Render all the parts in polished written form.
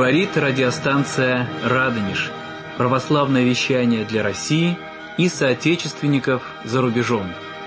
Говорит радиостанция «Радонеж». Православное вещание для России и соотечественников за рубежом.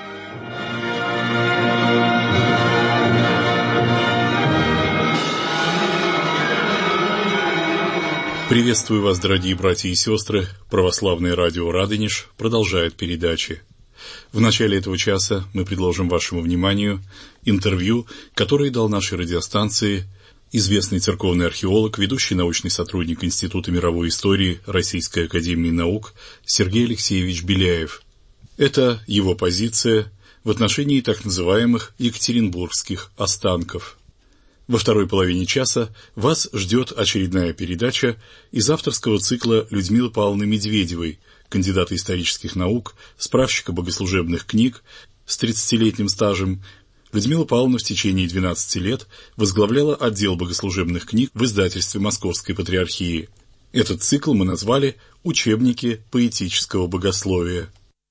Приветствую вас, дорогие братья и сестры. Православное радио «Радонеж» продолжает передачи. В начале этого часа мы предложим вашему вниманию интервью, которое дал нашей радиостанции известный церковный археолог, ведущий научный сотрудник Института мировой истории Российской академии наук Сергей Алексеевич Беляев. Это его позиция в отношении так называемых екатеринбургских останков. Во второй половине часа вас ждет очередная передача из авторского цикла Людмилы Павловны Медведевой, кандидата исторических наук, справщика богослужебных книг с 30-летним стажем. Людмила Павловна в течение 12 лет возглавляла отдел богослужебных книг в издательстве Московской Патриархии. Этот цикл мы назвали «Учебники поэтического богословия».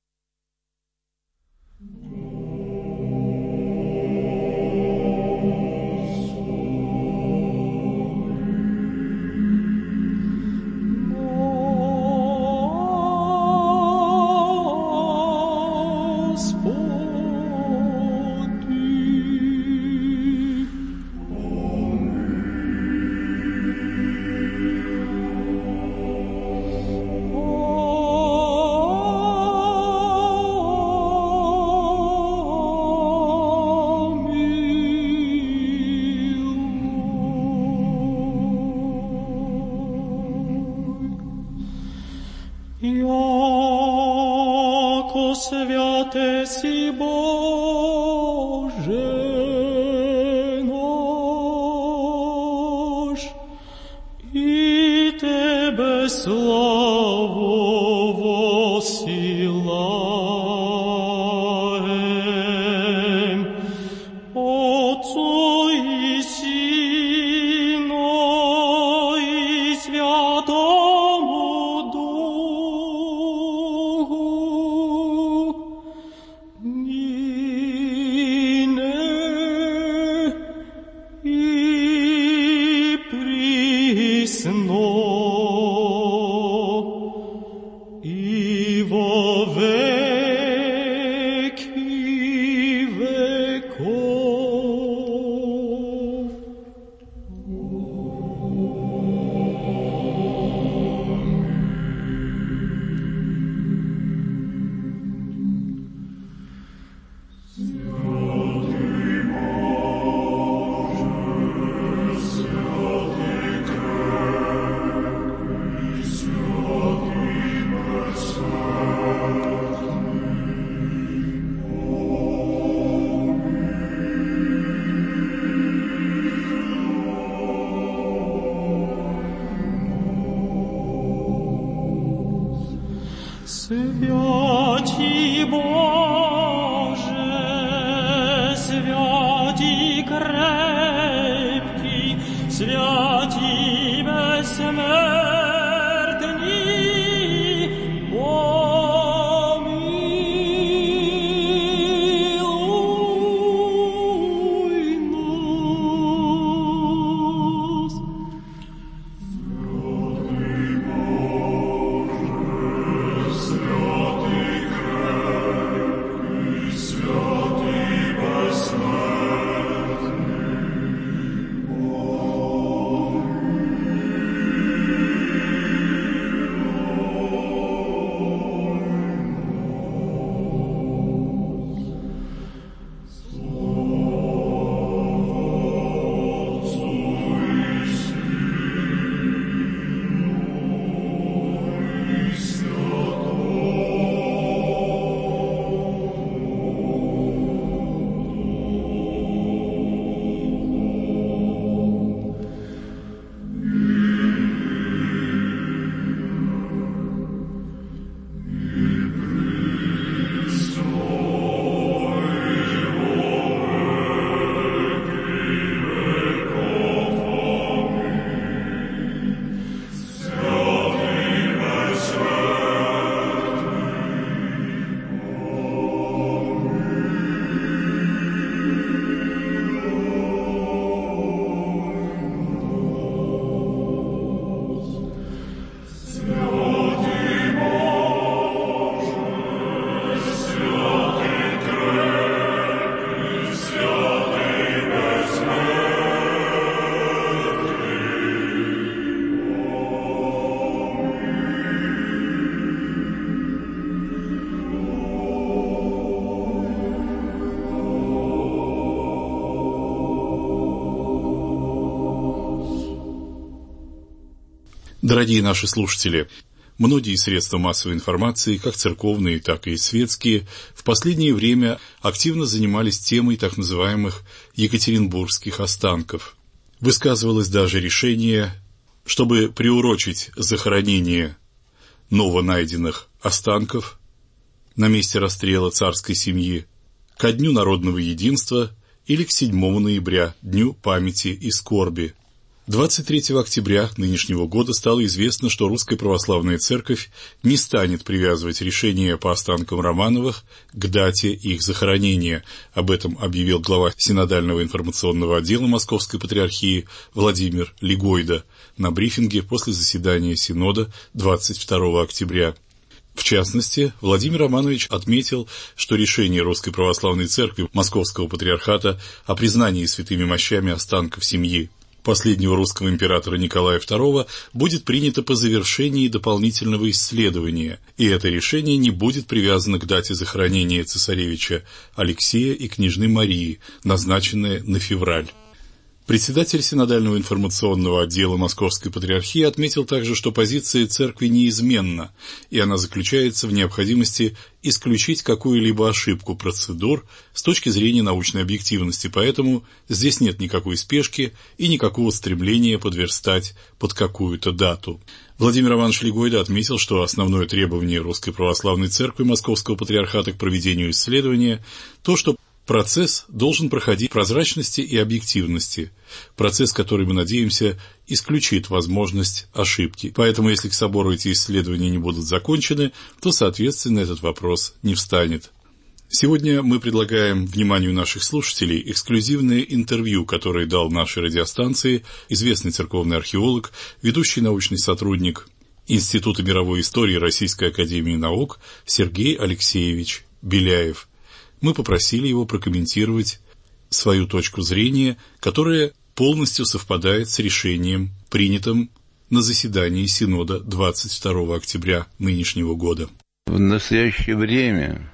Святий Боже, святий крепкий, святий бессмертний, помилуй нас. Дорогие наши слушатели, многие средства массовой информации, как церковные, так и светские, в последнее время активно занимались темой так называемых екатеринбургских останков. Высказывалось даже решение, чтобы приурочить захоронение новонайденных останков на месте расстрела царской семьи ко Дню народного единства или к 7 ноября, Дню памяти и скорби. 23 октября нынешнего года стало известно, что Русская Православная Церковь не станет привязывать решение по останкам Романовых к дате их захоронения. Об этом объявил глава Синодального информационного отдела Московской Патриархии Владимир Лигойда на брифинге после заседания Синода 22 октября. В частности, Владимир Романович отметил, что решение Русской Православной Церкви Московского Патриархата о признании святыми мощами останков семьи последнего русского императора Николая II будет принято по завершении дополнительного исследования, и это решение не будет привязано к дате захоронения цесаревича Алексея и княжны Марии, назначенное на февраль. Председатель Синодального информационного отдела Московской Патриархии отметил также, что позиция Церкви неизменна, и она заключается в необходимости исключить какую-либо ошибку процедур с точки зрения научной объективности, поэтому здесь нет никакой спешки и никакого стремления подверстать под какую-то дату. Владимир Иванович Лигойда отметил, что основное требование Русской Православной Церкви Московского Патриархата к проведению исследования – то, что процесс должен проходить в прозрачности и объективности. Процесс, который, мы надеемся, исключит возможность ошибки. Поэтому, если к собору эти исследования не будут закончены, то, соответственно, этот вопрос не встанет. Сегодня мы предлагаем вниманию наших слушателей эксклюзивное интервью, которое дал нашей радиостанции известный церковный археолог, ведущий научный сотрудник Института мировой истории Российской академии наук Сергей Алексеевич Беляев. Мы попросили его прокомментировать свою точку зрения, которая полностью совпадает с решением, принятым на заседании Синода 22 октября нынешнего года. В настоящее время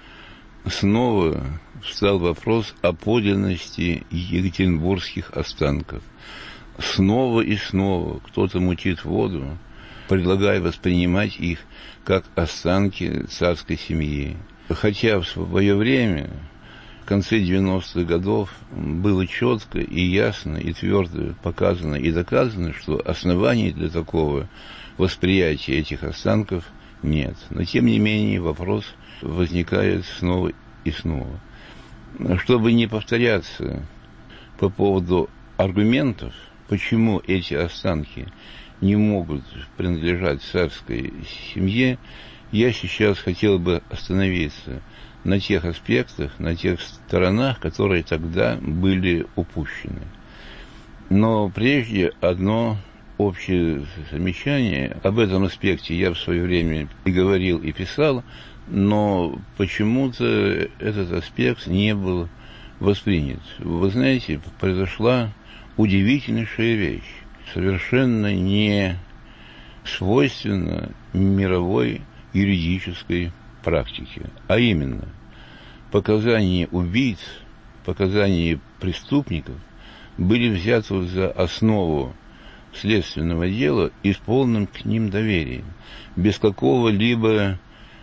снова встал вопрос о подлинности екатеринбургских останков. Снова и снова кто-то мутит воду, предлагая воспринимать их как останки царской семьи. Хотя в свое время, в конце 90-х годов, было четко и ясно, и твердо показано и доказано, что оснований для такого восприятия этих останков нет. Но, тем не менее, вопрос возникает снова и снова. Чтобы не повторяться по поводу аргументов, почему эти останки не могут принадлежать царской семье, я сейчас хотел бы остановиться на тех аспектах, на тех сторонах, которые тогда были упущены. Но прежде одно общее замечание. Об этом аспекте я в свое время и говорил, и писал, но почему-то этот аспект не был воспринят. Вы знаете, произошла удивительнейшая вещь, совершенно не свойственна мировой юридической практики, а именно показания убийц, показания преступников были взяты за основу следственного дела и с полным к ним доверием, без какого-либо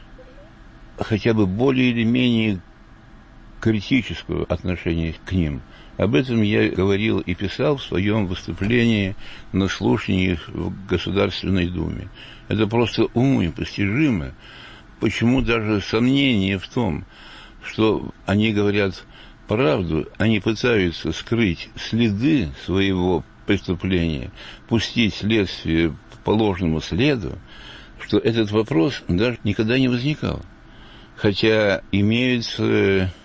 хотя бы более или менее критического отношения к ним. Об этом я говорил и писал в своем выступлении на слушаниях в Государственной Думе. Это просто уму непостижимо, почему даже сомнение в том, что они говорят правду, они пытаются скрыть следы своего преступления, пустить следствие по ложному следу, что этот вопрос даже никогда не возникал. Хотя имеются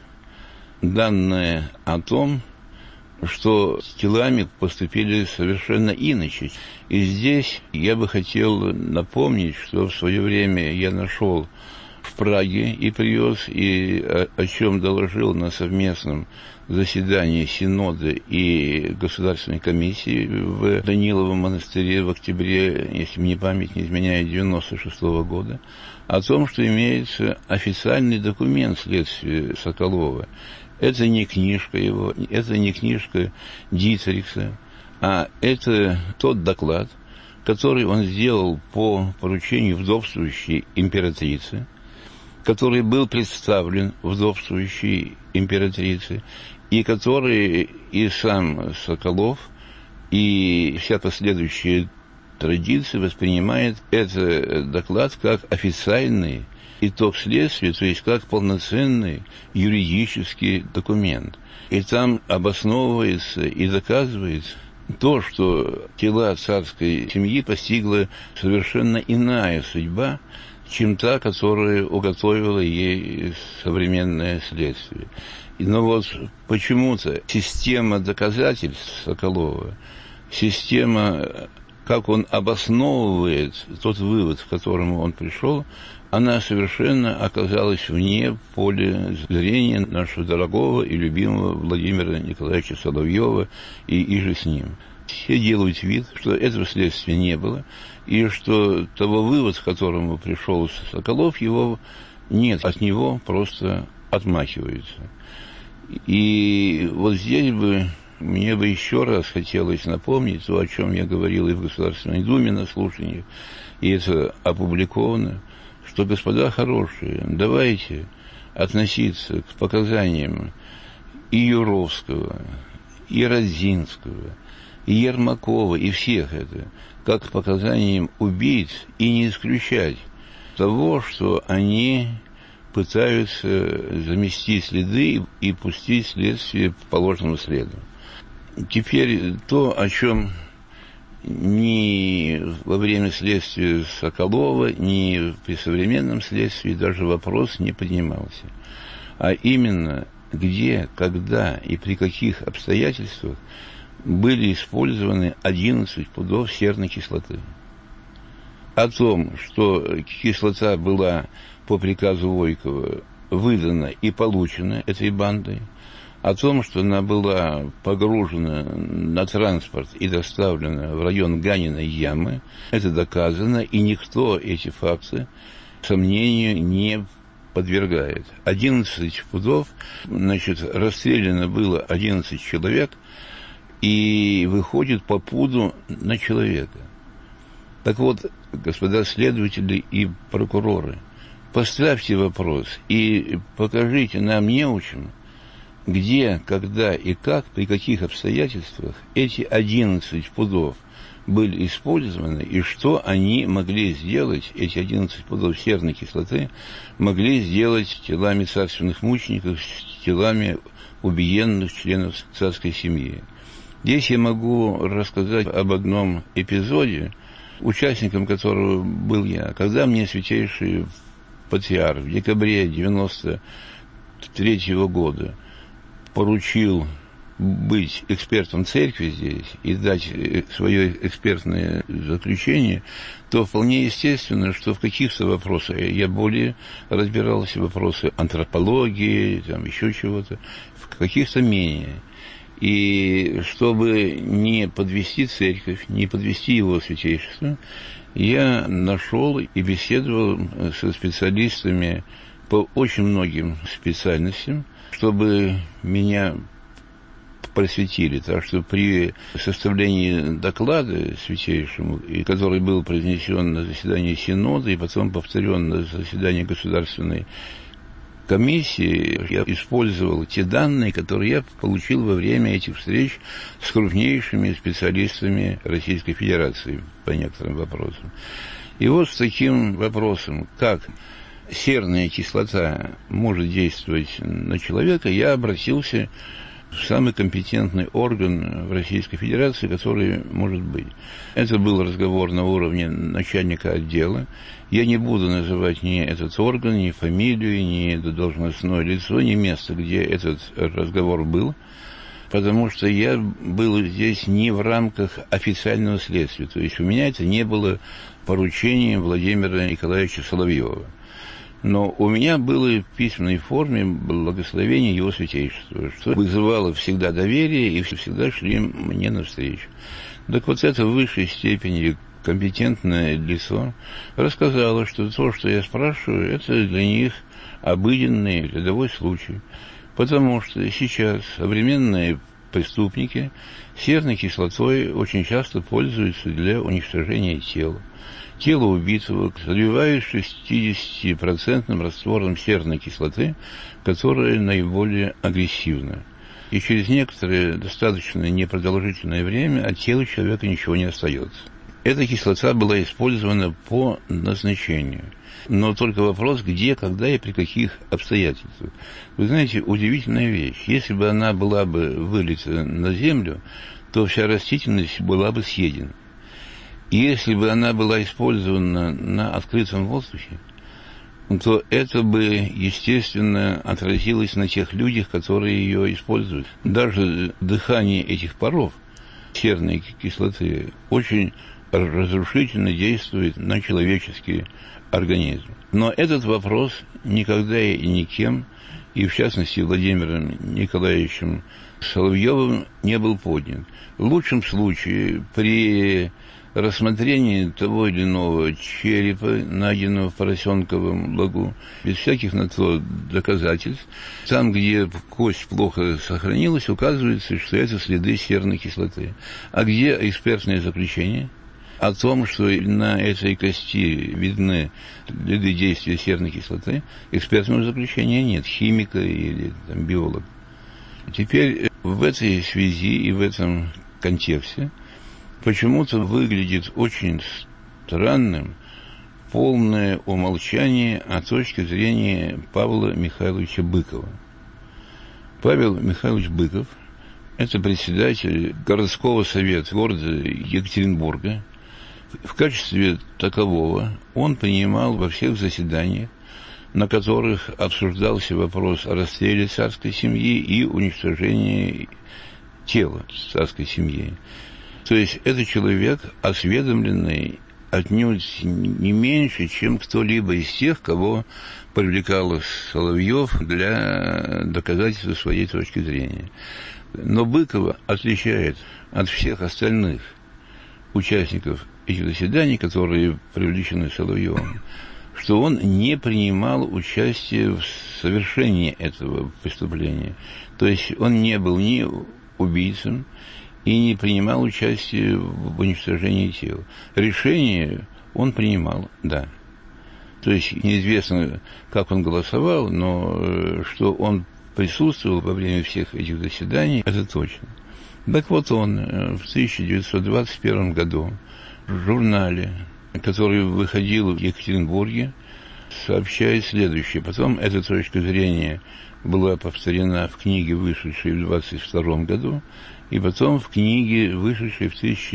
данные о том, что с телами поступили совершенно иначе. И здесь я бы хотел напомнить, что в свое время я нашел в Праге и привез, и о чем доложил на совместном заседании Синода и Государственной комиссии в Даниловом монастыре в октябре, если мне память не изменяет, 96 года, о том, что имеется официальный документ следствия Соколова. Это не книжка его, это не книжка Дитерикса, а это тот доклад, который он сделал по поручению вдовствующей императрицы, который был представлен вдовствующей императрице, и который и сам Соколов, и вся последующая традиция воспринимает этот доклад как официальный итог следствия, то есть как полноценный юридический документ. И там обосновывается и доказывается то, что тела царской семьи постигла совершенно иная судьба, чем та, которую уготовило ей современное следствие. Но вот почему-то система доказательств Соколова, система, как он обосновывает тот вывод, к которому он пришел, она совершенно оказалась вне поля зрения нашего дорогого и любимого Владимира Николаевича Соловьева и иже с ним. Все делают вид, что этого следствия не было, и что того вывода, к которому пришел Соколов, его нет, от него просто отмахиваются. И вот здесь мне бы еще раз хотелось напомнить то, о чем я говорил и в Государственной Думе на слушаниях, и это опубликовано, что, господа хорошие, давайте относиться к показаниям и Юровского, и Родзинского, и Ермакова, и всех это, как к показаниям убийц, и не исключать того, что они пытаются замести следы и пустить следствие по ложному следу. Теперь то, о чем ни во время следствия Соколова, ни при современном следствии даже вопрос не поднимался. А именно, где, когда и при каких обстоятельствах были использованы 11 пудов серной кислоты. О том, что кислота была по приказу Войкова выдана и получена этой бандой, о том, что она была погружена на транспорт и доставлена в район Ганиной ямы, это доказано, и никто эти факты сомнению не подвергает. 11 пудов, расстреляно было 11 человек, и выходит по пуду на человека. Так вот, господа следователи и прокуроры, поставьте вопрос и покажите нам, неучим, где, когда и как, при каких обстоятельствах эти 11 пудов были использованы, и что они могли сделать, эти 11 пудов серной кислоты, могли сделать с телами царственных мучеников, с телами убиенных членов царской семьи. Здесь я могу рассказать об одном эпизоде, участником которого был я, когда мне святейший патриарх в декабре 1993 года поручил быть экспертом церкви здесь и дать свое экспертное заключение, то вполне естественно, что в каких-то вопросах я более разбирался в вопросах антропологии, там еще чего-то, в каких-то менее. И чтобы не подвести церковь, не подвести его святейшество, я нашел и беседовал со специалистами по очень многим специальностям, чтобы меня просветили. Так что при составлении доклада святейшему, который был произнесен на заседании Синода и потом повторен на заседании Государственной комиссии, я использовал те данные, которые я получил во время этих встреч с крупнейшими специалистами Российской Федерации по некоторым вопросам. И вот с таким вопросом, как серная кислота может действовать на человека, я обратился в самый компетентный орган в Российской Федерации, который может быть. Это был разговор на уровне начальника отдела. Я не буду называть ни этот орган, ни фамилию, ни должностное лицо, ни место, где этот разговор был, потому что я был здесь не в рамках официального следствия. То есть у меня это не было поручением Владимира Николаевича Соловьева. Но у меня было в письменной форме благословение его святейшества, что вызывало всегда доверие и всегда шли мне навстречу. Так вот это в высшей степени компетентное лицо рассказало, что то, что я спрашиваю, это для них обыденный рядовой случай. Потому что сейчас современная преступники серной кислотой очень часто пользуются для уничтожения тела. Тело убитого заливают 60% раствором серной кислоты, которая наиболее агрессивна. И через некоторое достаточно непродолжительное время от тела человека ничего не остается. Эта кислота была использована по назначению. Но только вопрос, где, когда и при каких обстоятельствах. Вы знаете, удивительная вещь. Если бы она была бы вылита на землю, то вся растительность была бы съедена. И если бы она была использована на открытом воздухе, то это бы, естественно, отразилось на тех людях, которые ее используют. Даже дыхание этих паров серной кислоты очень разрушительно действует на человеческий организм. Но этот вопрос никогда и никем, и в частности Владимиром Николаевичем Соловьевым, не был поднят. В лучшем случае при рассмотрении того или иного черепа, найденного в Поросенковом лагу, без всяких на то доказательств, там, где кость плохо сохранилась, указывается, что это следы серной кислоты. А где экспертное заключение о том, что на этой кости видны следы действия серной кислоты? Экспертного заключения нет, химика или там, биолога. Теперь в этой связи и в этом контексте почему-то выглядит очень странным полное умолчание о точке зрения Павла Михайловича Быкова. Павел Михайлович Быков – это председатель городского совета города Екатеринбурга. В качестве такового он принимал во всех заседаниях, на которых обсуждался вопрос о расстреле царской семьи и уничтожении тела царской семьи. То есть это человек, осведомленный отнюдь не меньше, чем кто-либо из тех, кого привлекал Соловьев для доказательства своей точки зрения. Но Быкова отличает от всех остальных участников этих заседаний, которые привлечены Соловьевым, что он не принимал участие в совершении этого преступления. То есть он не был ни убийцем и не принимал участие в уничтожении тела. Решение он принимал, да. То есть неизвестно, как он голосовал, но что он присутствовал во время всех этих заседаний, это точно. Так вот он в 1921 году в журнале, который выходил в Екатеринбурге, сообщает следующее. Потом эта точка зрения была повторена в книге, вышедшей в 1922 году, и потом в книге, вышедшей в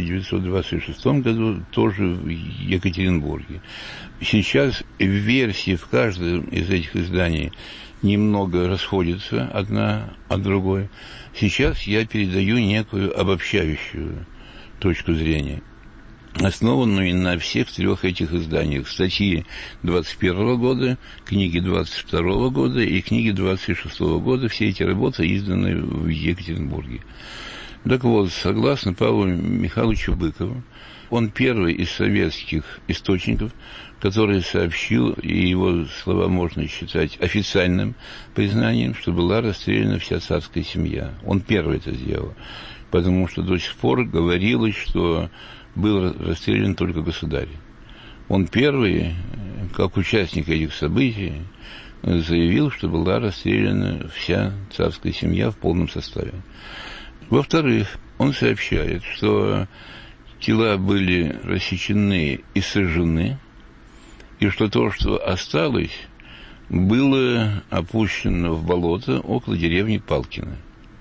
1926 году, тоже в Екатеринбурге. Сейчас версии в каждом из этих изданий немного расходятся одна от другой. Сейчас я передаю некую обобщающую точку зрения, основанную на всех трех этих изданиях. Статьи 21 года, книги 22 года и книги 26 года. Все эти работы изданы в Екатеринбурге. Так вот, согласно Павлу Михайловичу Быкову, он первый из советских источников, который сообщил, и его слова можно считать официальным признанием, что была расстреляна вся царская семья. Он первый это сделал, потому что до сих пор говорилось, что был расстрелян только государь. Он первый, как участник этих событий, заявил, что была расстреляна вся царская семья в полном составе. Во-вторых, он сообщает, что тела были рассечены и сожжены, и что то, что осталось, было опущено в болото около деревни Палкино.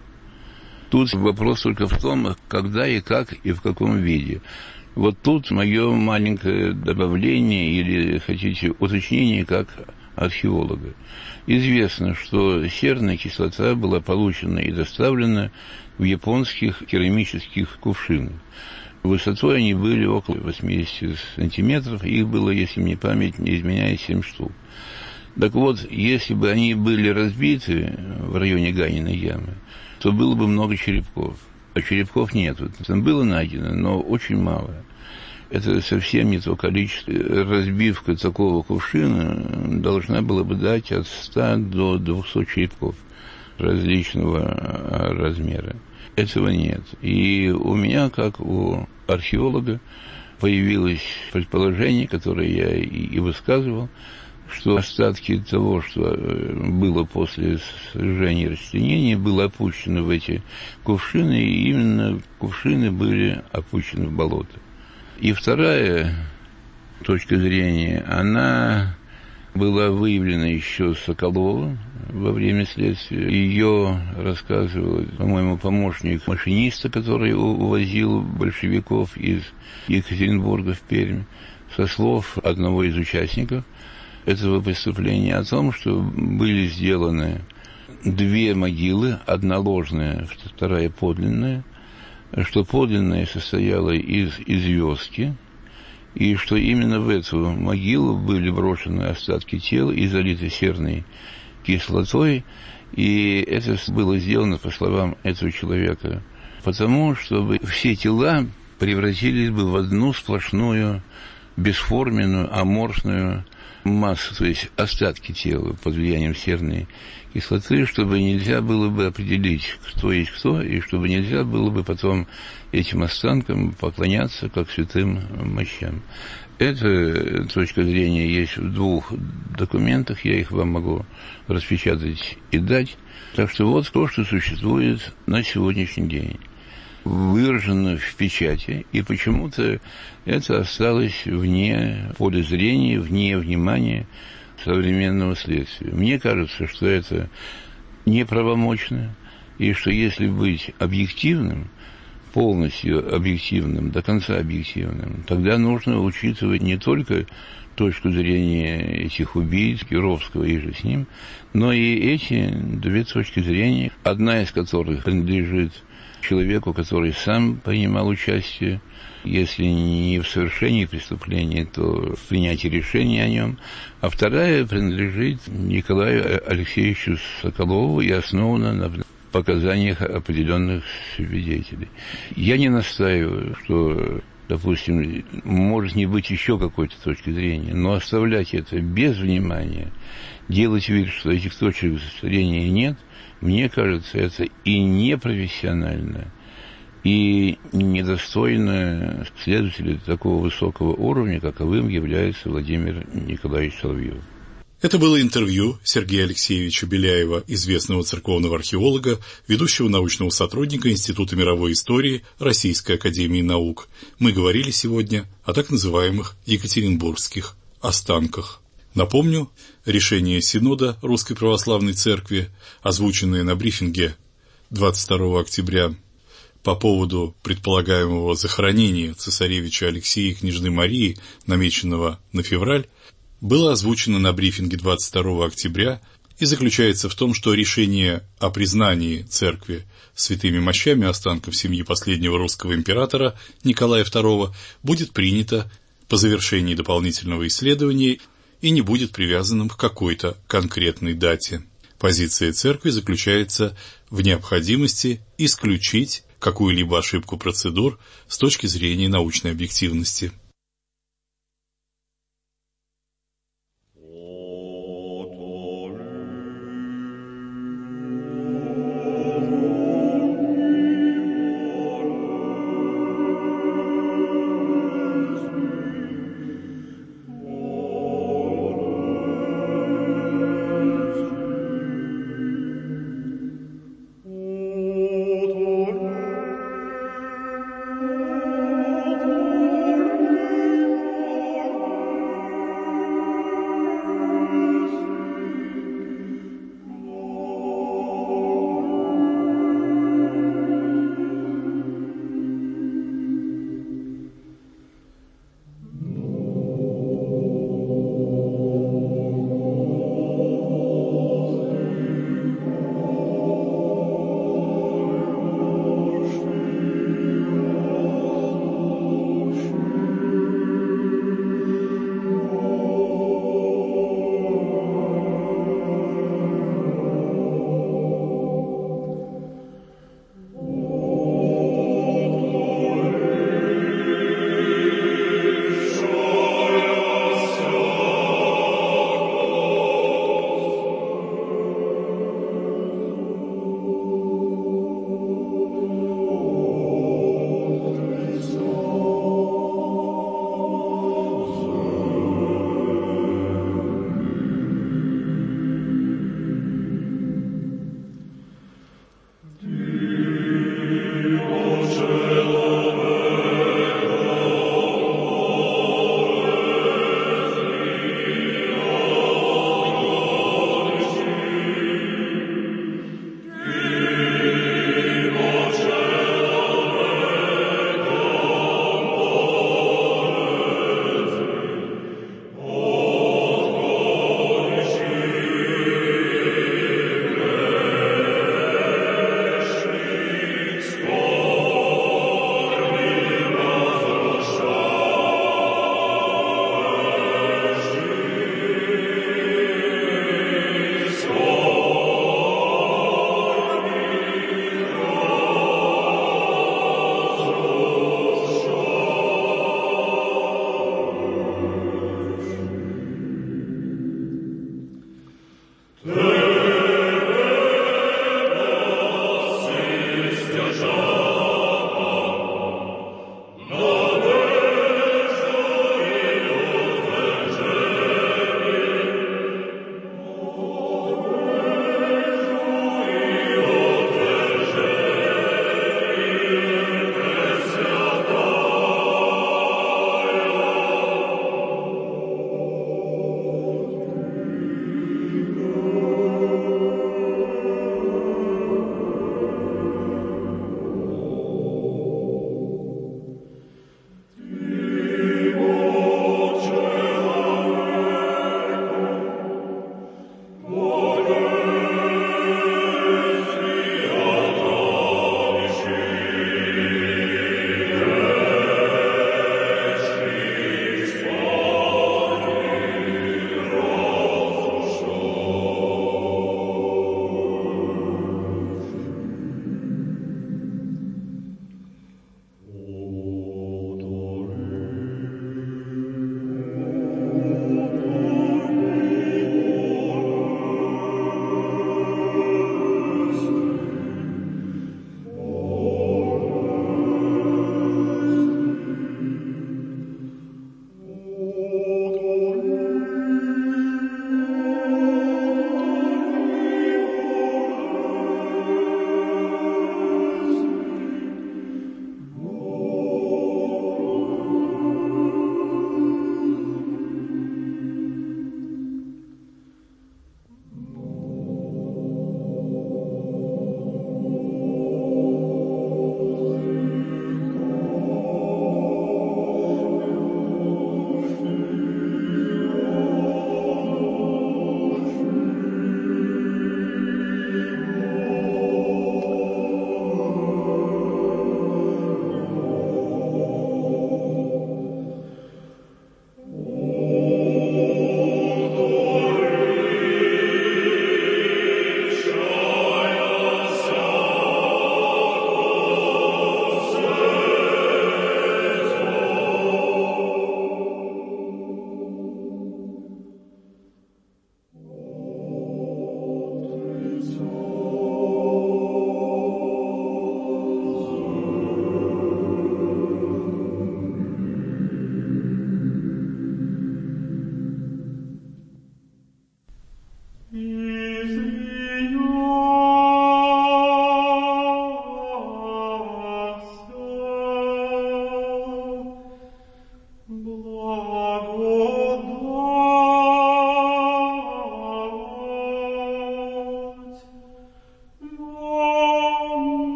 Тут вопрос только в том, когда и как и в каком виде. Вот тут мое маленькое добавление или, хотите, уточнение как археолога. Известно, что серная кислота была получена и доставлена в японских керамических кувшинах. Высотой они были около 80 сантиметров, их было, если мне память не изменяет, 7 штук. Так вот, если бы они были разбиты в районе Ганиной ямы, то было бы много черепков. А черепков нет. Там было найдено, но очень мало. Это совсем не то количество. Разбивка такого кувшина должна была бы дать от 100 до 200 черепков различного размера. этого нет. И у меня, как у археолога, появилось предположение, которое я и высказывал, что остатки того, что было после сожжения и расчленения, было опущено в эти кувшины, и именно кувшины были опущены в болото. И вторая точка зрения, она была выявлена еще Соколовым во время следствия. Ее рассказывал, по-моему, помощник машиниста, который увозил большевиков из Екатеринбурга в Пермь, со слов одного из участников этого преступления о том, что были сделаны 2 могилы, одна ложная, вторая подлинная, что подлинная состояла из вёски, и что именно в эту могилу были брошены остатки тела и залиты серной кислотой, и это было сделано, по словам этого человека, потому, чтобы все тела превратились бы в одну сплошную, бесформенную, аморфную массу, то есть остатки тела под влиянием серной кислоты, чтобы нельзя было бы определить, кто есть кто, и чтобы нельзя было бы потом этим останкам поклоняться как святым мощам. Эта точка зрения есть в 2 документах, я их вам могу распечатать и дать. Так что вот то, что существует на сегодняшний день, выражено в печати, и почему-то это осталось вне поля зрения, вне внимания современного следствия. Мне кажется, что это неправомочно, и что если быть объективным, полностью объективным, до конца объективным, тогда нужно учитывать не только точку зрения этих убийц, Кировского и же с ним, но и эти 2 точки зрения, одна из которых принадлежит человеку, который сам принимал участие, если не в совершении преступления, то в принятии решения о нем, а вторая принадлежит Николаю Алексеевичу Соколову и основана на показаниях определенных свидетелей. Я не настаиваю, что, допустим, может не быть еще какой-то точки зрения, но оставлять это без внимания, делать вид, что этих точек зрения нет, мне кажется, это и непрофессионально, и недостойно следователя такого высокого уровня, каковым является Владимир Николаевич Соловьев. Это было интервью Сергея Алексеевича Беляева, известного церковного археолога, ведущего научного сотрудника Института мировой истории Российской академии наук. Мы говорили сегодня о так называемых екатеринбургских останках. Напомню, решение Синода Русской Православной Церкви, озвученное на брифинге 22 октября по поводу предполагаемого захоронения цесаревича Алексея и княжны Марии, намеченного на февраль, было озвучено на брифинге 22 октября и заключается в том, что решение о признании церкви святыми мощами останков семьи последнего русского императора Николая II будет принято по завершении дополнительного исследования и не будет привязанным к какой-то конкретной дате. Позиция церкви заключается в необходимости исключить какую-либо ошибку процедур с точки зрения научной объективности.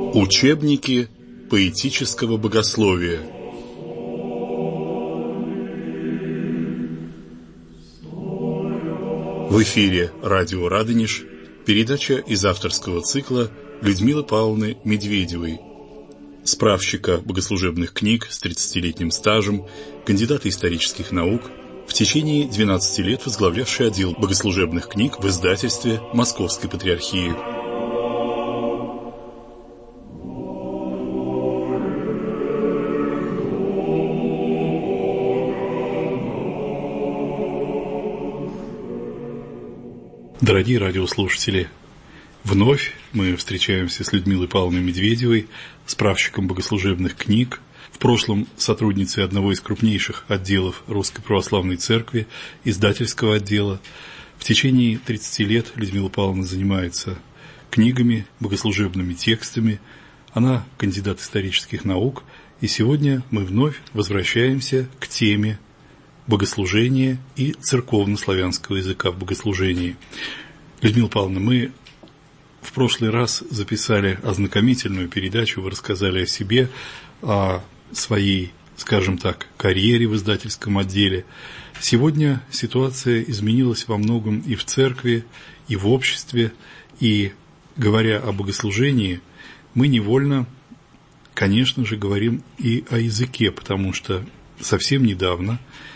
Учебники поэтического богословия. В эфире радио «Радонеж» передача из авторского цикла Людмилы Павловны Медведевой, справщика богослужебных книг с 30-летним стажем, кандидата исторических наук, в течение 12 лет возглавлявший отдел богослужебных книг в издательстве Московской Патриархии. Дорогие радиослушатели, вновь мы встречаемся с Людмилой Павловной Медведевой, справщиком богослужебных книг, в прошлом сотрудницей одного из крупнейших отделов Русской Православной Церкви, издательского отдела. В течение 30 лет Людмила Павловна занимается книгами, богослужебными текстами. Она кандидат исторических наук, и сегодня мы вновь возвращаемся к теме богослужения и церковно-славянского языка в богослужении. Людмила Павловна, мы в прошлый раз записали ознакомительную передачу, вы рассказали о себе, о своей, скажем так, карьере в издательском отделе. Сегодня ситуация изменилась во многом и в церкви, и в обществе, и, говоря о богослужении, мы невольно, конечно же, говорим и о языке, потому что совсем недавно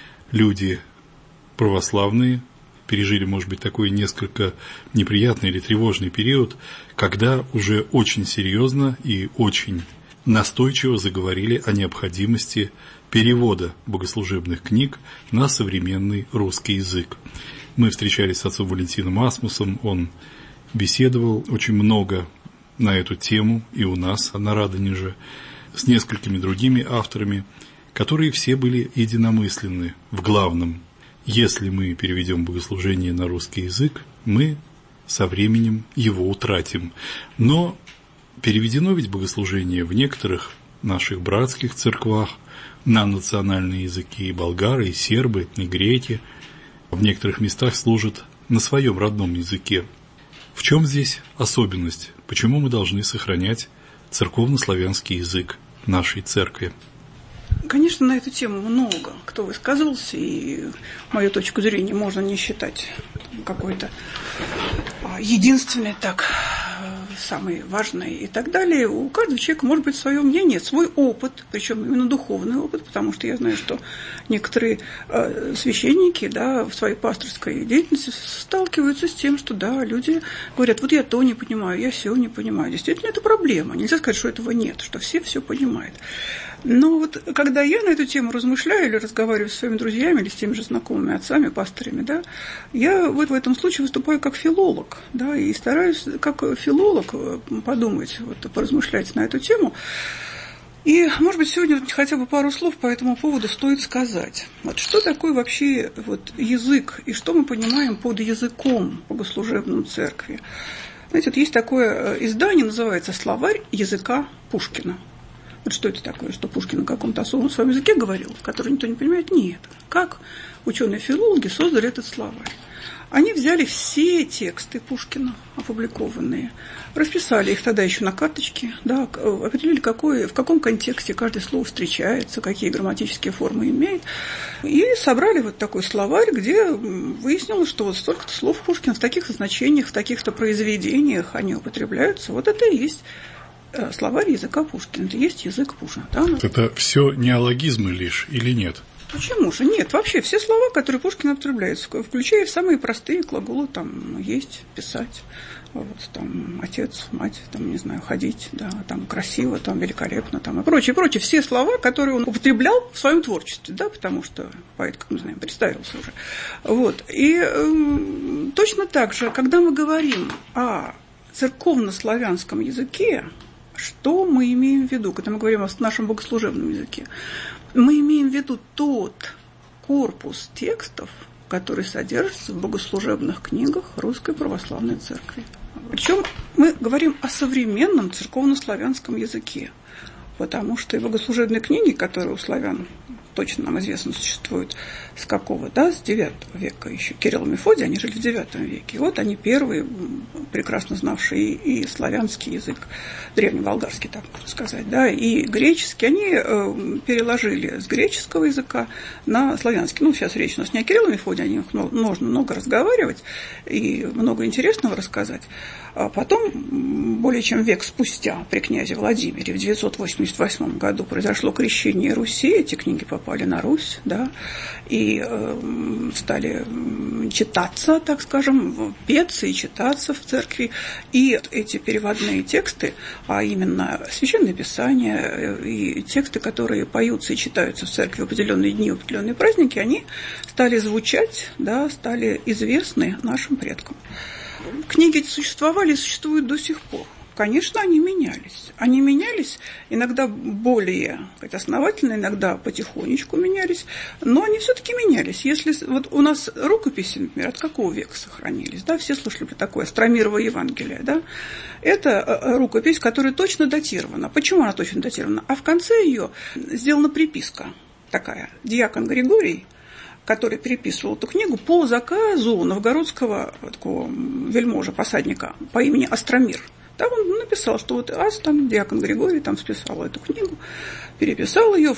люди православные пережили, может быть, такой несколько неприятный или тревожный период, когда уже очень серьезно и очень настойчиво заговорили о необходимости перевода богослужебных книг на современный русский язык. Мы встречались с отцом Валентином Асмусом, он беседовал очень много на эту тему и у нас на Радонеже, с несколькими другими авторами, которые все были единомысленны в главном. Если мы переведем богослужение на русский язык, мы со временем его утратим. Но переведено ведь богослужение в некоторых наших братских церквах на национальные языки, и болгары, и сербы, и греки. В некоторых местах служат на своем родном языке. В чем здесь особенность? Почему мы должны сохранять церковно-славянский язык нашей церкви? Конечно, на эту тему много кто высказывался, и мою точку зрения можно не считать какой-то единственной, так, самой важной и так далее. У каждого человека может быть свое мнение, свой опыт, причем именно духовный опыт, потому что я знаю, что некоторые священники, да, в своей пасторской деятельности сталкиваются с тем, что, да, люди говорят, вот я то не понимаю, я все не понимаю. Действительно, это проблема. Нельзя сказать, что этого нет, что все понимают. Но вот когда я на эту тему размышляю или разговариваю со своими друзьями или с теми же знакомыми отцами, пасторами, да, я вот в этом случае выступаю как филолог, да, и стараюсь как филолог подумать, вот, поразмышлять на эту тему. И, может быть, сегодня хотя бы пару слов по этому поводу стоит сказать. Вот что такое вообще вот язык и что мы понимаем под языком в богослужебном церкви? Знаете, вот есть такое издание, называется «Словарь языка Пушкина». Вот что это такое, что Пушкин на каком-то особом своем языке говорил, который никто не понимает? Нет. Как ученые-филологи создали этот словарь? Они взяли все тексты Пушкина, опубликованные, расписали их тогда еще на карточке, да, определили, в каком контексте каждое слово встречается, какие грамматические формы имеет, и собрали вот такой словарь, где выяснилось, что вот столько-то слов Пушкина в таких-то значениях, в таких-то произведениях они употребляются. Вот это и есть словарь языка Пушкина, это есть язык Пушкина. Да? Это все неологизмы лишь или нет? Почему же? Нет, вообще все слова, которые Пушкин употребляет, включая самые простые глаголы, там, есть, писать, вот, там, отец, мать, там, не знаю, ходить, да, там, красиво, там, великолепно, там, и прочее, все слова, которые он употреблял в своем творчестве, да, потому что поэт, как мы знаем, представился уже. Вот, и точно так же, когда мы говорим о церковно-славянском языке, что мы имеем в виду, когда мы говорим о нашем богослужебном языке? Мы имеем в виду тот корпус текстов, который содержится в богослужебных книгах Русской Православной Церкви. Причем мы говорим о современном церковно-славянском языке, потому что и богослужебные книги, которые у славян точно нам известно, существуют с какого, да, с IX века еще. Кирилл и Мефодий, они жили в IX веке. И вот они первые, прекрасно знавшие и славянский язык, древнеболгарский, так можно сказать, да, и греческий, они переложили с греческого языка на славянский. Ну, сейчас речь у нас не о Кирилле и Мефодии, о них можно много разговаривать и много интересного рассказать. А потом, более чем век спустя, при князе Владимире в 988 году произошло крещение Руси, эти книги попали на Русь, да, и стали читаться, так скажем, петься и читаться в церкви. И эти переводные тексты, а именно Священное Писание и тексты, которые поются и читаются в церкви в определенные дни, в определенные праздники, они стали звучать, да, стали известны нашим предкам. Книги эти существовали и существуют до сих пор. Конечно, они менялись. Они менялись иногда более основательно, иногда потихонечку менялись, но они все-таки менялись. Если вот у нас рукописи, например, от какого века сохранились, да, все слышали про такое Остромирово Евангелие, да, это рукопись, которая точно датирована. Почему она точно датирована? А в конце ее сделана приписка такая. Диакон Григорий, который переписывал эту книгу по заказу новгородского такого вельможа, посадника по имени Остромир. Там он написал, что вот там диакон Григорий там списал эту книгу, переписал ее в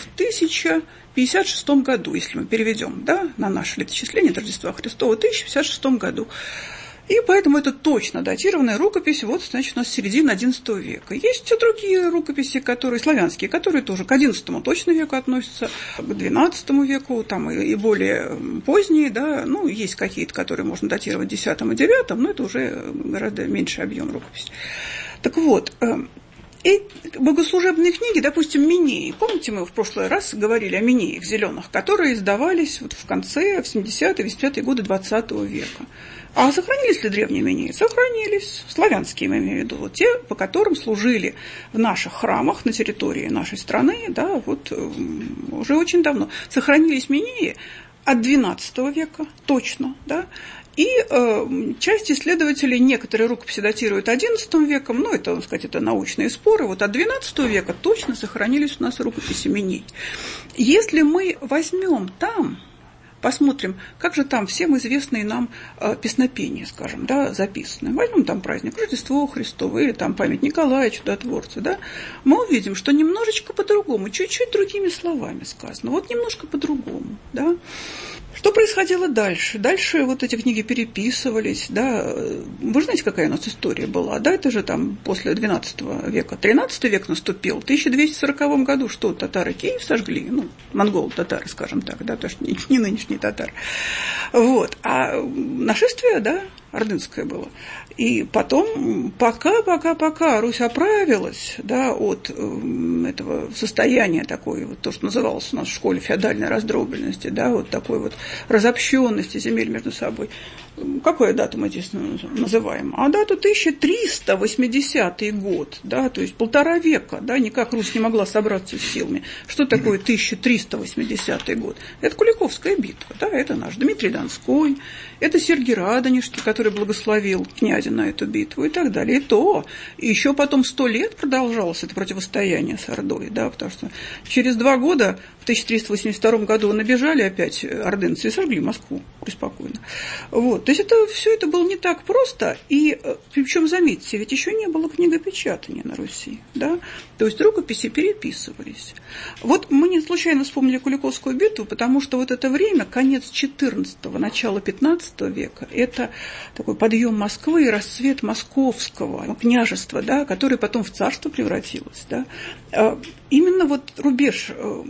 1056 году, если мы переведем, да, на наше летоисчисление Рождества Христова, в 1056 году. И поэтому это точно датированная рукопись, вот, значит, у нас середина XI века. Есть и другие рукописи, которые славянские, которые тоже к XI точно веку относятся, к XII веку, там и более поздние, да, ну, есть какие-то, которые можно датировать X и IX, но это уже гораздо меньший объем рукописи. Так вот, и богослужебные книги, допустим, Минеи. Помните, мы в прошлый раз говорили о Минеях зеленых, которые издавались вот в конце, в 70-е, 80-е годы XX века. А сохранились ли древние Минеи? Сохранились. Славянские, я имею в виду. Вот те, по которым служили в наших храмах на территории нашей страны, да, вот уже очень давно. Сохранились Минеи от XII века, точно, да. И часть исследователей, некоторые рукописи датируют XI веком, ну, это, так сказать, это научные споры, вот от XII века точно сохранились у нас рукописи Миней. Если мы возьмем там, посмотрим, как же там всем известные нам песнопения, скажем, да, записаны. Возьмем там праздник Рождество Христово или там память Николая Чудотворца, да, мы увидим, что немножечко по-другому, чуть-чуть другими словами сказано, вот немножко по-другому, да. Что происходило дальше? Дальше вот эти книги переписывались, да. Вы знаете, какая у нас история была, да, это же там после XII века. XIII век наступил, в 1240 году что, татары Киев сожгли, ну, монголы-татары, скажем так, да, потому что не нынешние татары. Вот, а нашествие, да, ордынское было. И потом, пока Русь оправилась, да, от этого состояния такой, вот то, что называлось у нас в школе феодальной раздробленности, да, вот такой вот разобщенности земель между собой. Какую дату мы здесь называем? А дату 1380 год, да, то есть 1,5 века, да, никак Русь не могла собраться с силами. Что такое 1380 год? Это Куликовская битва, да, это наш Дмитрий Донской, это Сергий Радонежский, который благословил князя на эту битву и так далее. И еще потом 100 лет продолжалось это противостояние с Ордой, да, потому что через 2 года, в 1382 году, набежали опять ордынцы и сожгли Москву преспокойно. Вот. То есть все это было не так просто, и причем, заметьте, ведь еще не было книгопечатания на Руси, да, то есть рукописи переписывались. Вот мы не случайно вспомнили Куликовскую битву, потому что вот это время, конец XIV, начало XV века, это такой подъем Москвы и расцвет московского княжества, да, который потом в царство превратилось, да. Именно вот рубеж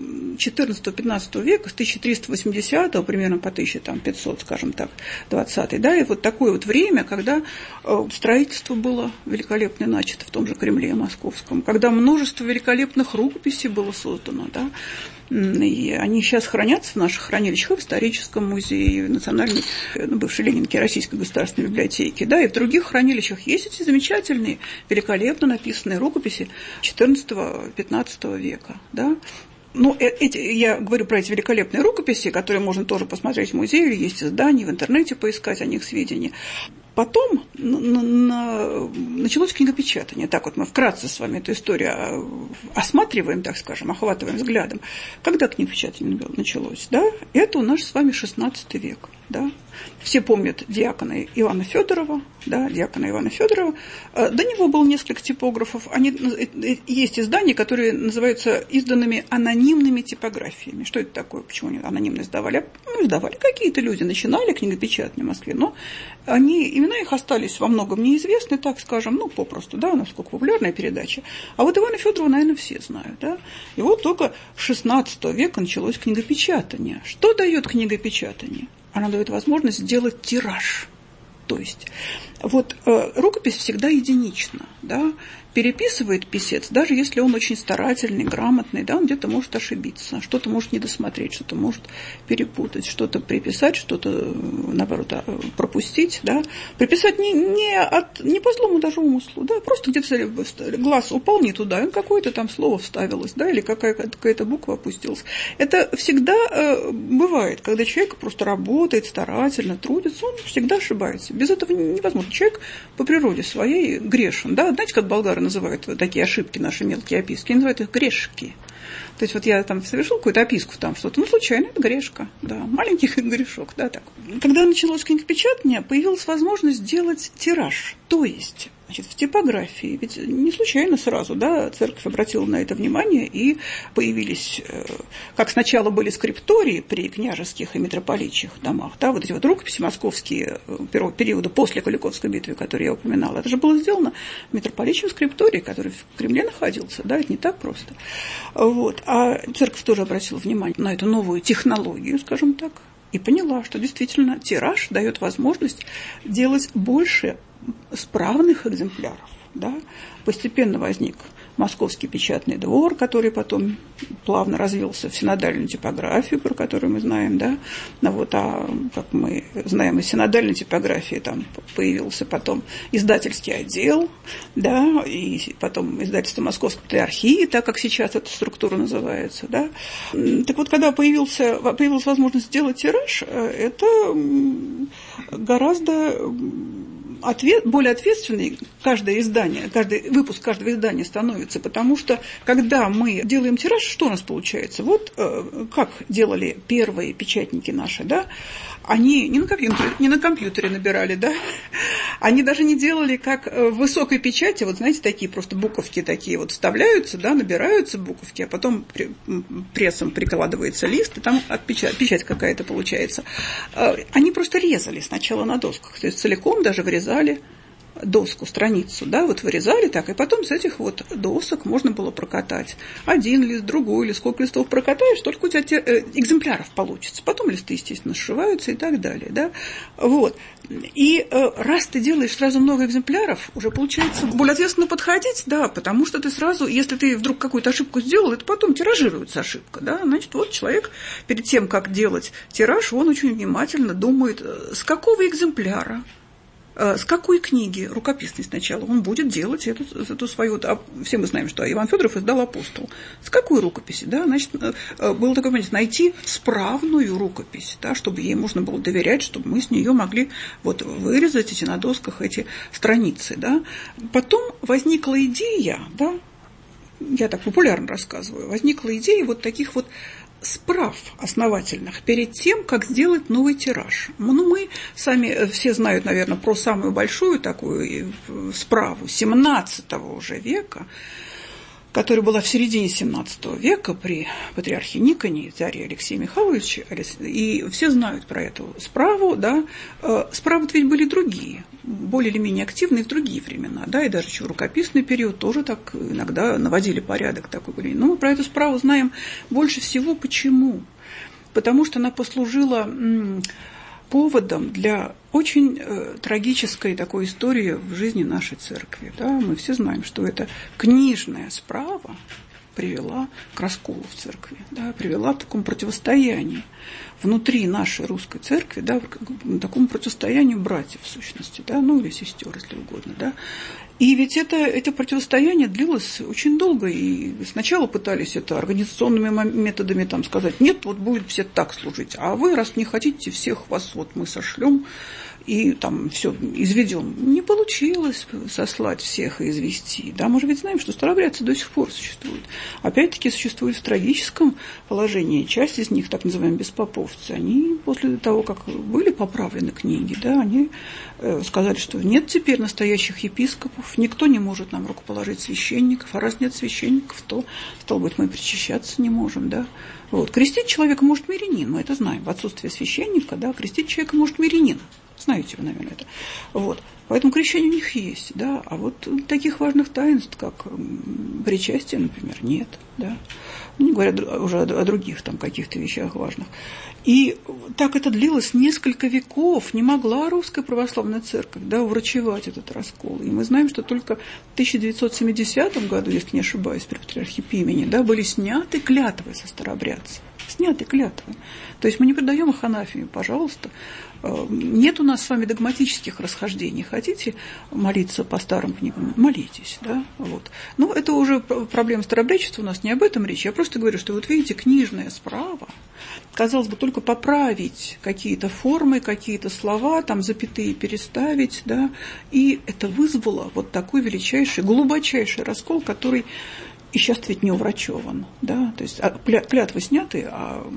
XIV-XV века, с 1380 примерно по 1500, скажем так, 20-й, да, и вот такое вот время, когда строительство было великолепно начато в том же Кремле московском, когда множество великолепных рукописей было создано, да, и они сейчас хранятся в наших хранилищах, в историческом музее, в национальной, бывшей Ленинке, Российской государственной библиотеке, да, и в других хранилищах есть эти замечательные, великолепно написанные рукописи XIV-XV века, да. Ну, я говорю про эти великолепные рукописи, которые можно тоже посмотреть в музее, есть издания, в интернете поискать о них сведения. Потом началось книгопечатание. Так вот мы вкратце с вами эту историю осматриваем, так скажем, охватываем взглядом. Когда книгопечатание началось? Да? Это у нас с вами 16 век. Да? Все помнят диакона Ивана Федорова. Да, диакона Ивана Федорова. До него было несколько типографов. Есть издания, которые называются изданными анонимными типографиями. Что это такое? Почему они анонимно издавали? Издавали какие-то люди, начинали книгопечатание в Москве, но имена их остались во многом неизвестны, так скажем, попросту, да, насколько популярная передача. А вот Ивана Федорова, наверное, все знают, да. И вот только с 16 века началось книгопечатание. Что дает книгопечатание? Она дает возможность сделать тираж. То есть, рукопись всегда единична, да, переписывает писец, даже если он очень старательный, грамотный, да, он где-то может ошибиться, что-то может недосмотреть, что-то может перепутать, что-то приписать, что-то, наоборот, пропустить, да. Приписать не по злому даже умыслу, да, просто где-то глаз упал не туда, и какое-то там слово вставилось, да, или какая-то буква опустилась. Это всегда бывает, когда человек просто работает старательно, трудится, он всегда ошибается. Без этого невозможно. Человек по природе своей грешен, да. Знаете, как болгары называют такие ошибки, наши мелкие описки, они называют их грешки. То есть я там совершил какую-то описку, там что-то, случайно, это грешка, да, маленький грешок, да, так. Когда началось книгопечатание, появилась возможность сделать тираж, то есть, в типографии, ведь не случайно сразу, да, церковь обратила на это внимание, и появились, как сначала были скриптории при княжеских и митрополитчих домах, да, вот эти рукописи московские периода после Куликовской битвы, которые я упоминала, это же было сделано митрополитчим скрипторией, который в Кремле находился, да, это не так просто. А церковь тоже обратила внимание на эту новую технологию, скажем так, и поняла, что действительно тираж дает возможность делать больше справных экземпляров. Да? Постепенно возник Московский печатный двор, который потом плавно развился в синодальную типографию, про которую мы знаем. Да? Как мы знаем, из синодальной типографии там появился потом издательский отдел, да? И потом издательство Московской патриархии, так как сейчас эта структура называется. Да? Так вот, когда появилась возможность сделать тираж, это гораздо более ответственный каждый выпуск каждого издания становится, потому что, когда мы делаем тираж, что у нас получается? Как делали первые печатники наши, да? Они не на компьютере набирали, да? Они даже не делали, как в высокой печати, знаете, такие просто буковки такие вставляются, да, набираются буковки, а потом прессом прикладывается лист, и там печать какая-то получается. Они просто резали сначала на досках, то есть целиком даже вырезали доску, страницу, да, вырезали так, и потом с этих досок можно было прокатать один лист, другой лист, сколько листов прокатаешь, столько у тебя экземпляров получится. Потом листы, естественно, сшиваются и так далее, да, И раз ты делаешь сразу много экземпляров, уже получается более ответственно подходить, да, потому что ты сразу, если ты вдруг какую-то ошибку сделал, это потом тиражируется ошибка, да, значит, человек перед тем, как делать тираж, он очень внимательно думает, с какого экземпляра, с какой книги, рукописной сначала, он будет делать эту свою... все мы знаем, что Иван Федоров издал «Апостол». С какой рукописи? Да? Значит, было такое понятие, найти справную рукопись, да, чтобы ей можно было доверять, чтобы мы с нее могли вырезать на досках эти страницы. Да? Потом возникла идея, да, я так популярно рассказываю, возникла идея таких справ основательных перед тем, как сделать новый тираж. Мы сами все знают, наверное, про самую большую такую справу XVII уже века, которая была в середине XVII века при патриархе Никоне, царе Алексее Михайловиче, и все знают про эту справу, да. Справы ведь были другие, более или менее активные в другие времена, да, и даже еще в рукописный период тоже так иногда наводили порядок такой. Но мы про эту справу знаем больше всего. Почему? Потому что она послужила поводом для очень трагической такой истории в жизни нашей церкви. Да? Мы все знаем, что эта книжная справа привела к расколу в церкви, да? Привела к такому противостоянию внутри нашей русской церкви, да? К такому противостоянию братьев, в сущности, да? Или сестер, если угодно. Да? И ведь это противостояние длилось очень долго, и сначала пытались это организационными методами сказать, нет, будет все так служить, а вы, раз не хотите, всех вас мы сошлем и там все изведем. Не получилось сослать всех и извести. Да, мы же ведь знаем, что старообрядцы до сих пор существуют. Опять-таки существуют в трагическом положении. Часть из них, так называемые беспоповцы, они после того, как были поправлены книги, да, они сказали, что нет теперь настоящих епископов, никто не может нам рукоположить священников, а раз нет священников, то, стало быть, мы причащаться не можем, да. Вот. Крестить человека может мирянин, мы это знаем, в отсутствие священника, да, крестить человека может мирянин, знаете вы, наверное, это. Вот. Поэтому крещение у них есть, да, а вот таких важных таинств, как причастие, например, нет, да. Не говоря уже о других там каких-то вещах важных. И так это длилось несколько веков. Не могла Русская Православная Церковь, да, уврачевать этот раскол. И мы знаем, что только в 1970 году, если не ошибаюсь, при патриархе Пимени, да, были сняты клятвы со старообрядцев. Сняты клятвы. То есть мы не предаем их анафеме, пожалуйста. Нет у нас с вами догматических расхождений. Хотите молиться по старым книгам? Молитесь, да, вот. Но это уже проблема старообрядчества, у нас не об этом речь. Я просто говорю, что вот видите, книжная справа, казалось бы, только поправить какие-то формы, какие-то слова, там запятые переставить, да, и это вызвало вот такой величайший, глубочайший раскол, который и сейчас ведь не уврачеван, да, то есть клятвы сняты, а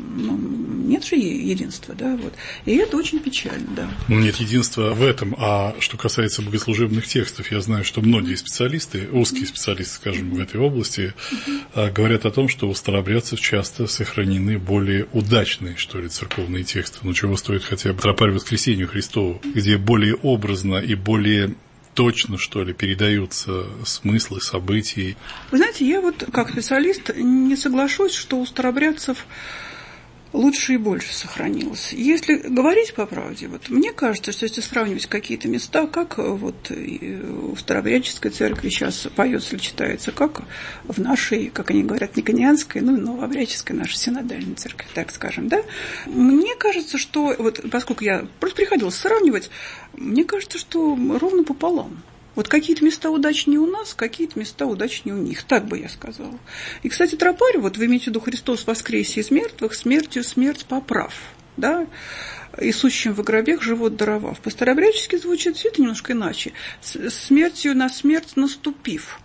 нет же единства, да, вот, и это очень печально, да. Ну, нет единства в этом, а что касается богослужебных текстов, я знаю, что многие специалисты, узкие специалисты, скажем, в этой области, говорят о том, что у старообрядцев часто сохранены более удачные, что ли, церковные тексты, ну, чего стоит хотя бы тропарь Воскресению Христову, где более образно и более точно, что ли, передаются смыслы событий. Вы знаете, я вот как специалист не соглашусь, что у старообрядцев лучше и больше сохранилось. Если говорить по правде, вот мне кажется, что если сравнивать какие-то места, как вот в старообрядческой церкви сейчас поется или читается, как в нашей, как они говорят, никонианской, ну, новообрядческой нашей синодальной церкви, так скажем, да, мне кажется, что, вот поскольку я просто приходилось сравнивать, мне кажется, что ровно пополам. Вот какие-то места удачнее у нас, какие-то места удачнее у них, так бы я сказала. И, кстати, тропарь, вот вы имеете в виду Христос воскресе из мертвых, смертью смерть поправ, да, и сущим в гробех живот даровав. По-старообрядчески звучит все это немножко иначе. Смертью на смерть наступив.